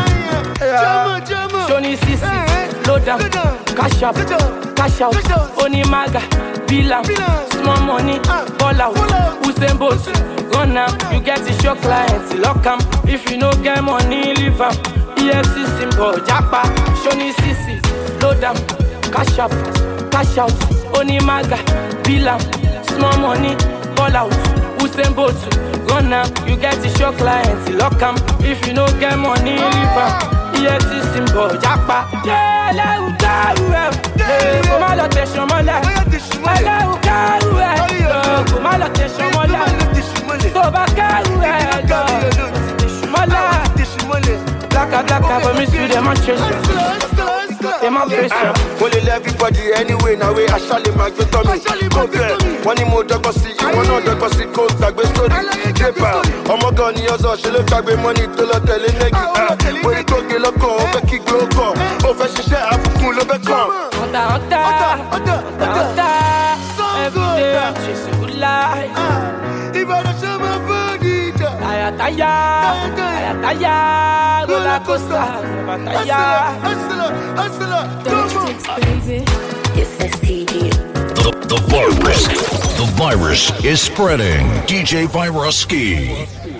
S12: Johnny Sisi, load up, cash up, cash out. Onimaga, Bilam, small money, ball out. Usain Bolt, run up, you get to your clients, lock 'em. If you no get money, leave 'em. EFC symbol, Japa, Johnny Sisi, load up, cash up, cash out. Onimaga, Bilam, small money, ball out. Usain Bolt, run up, you get to your clients, lock 'em. If you no get money, leave 'em. EFC symbol, Japa. Yeah, let you come on, let you mola. Come on, let you mola. Go back, mola. Black, for me, see them on chase.
S17: Only everybody anyway, now we are Charlie McDonald. One more dog see you, one other dog see cold tag with story. Oh my god, you're so she look like money to the telenegi. When you go get loco, Becky Gloco, oh, fashion share up, cool over come.
S12: Every day I'm chasing good life.
S17: If I don't show my body,
S12: Ayataya, roller coaster,
S4: The virus is spreading. DJ Viroski.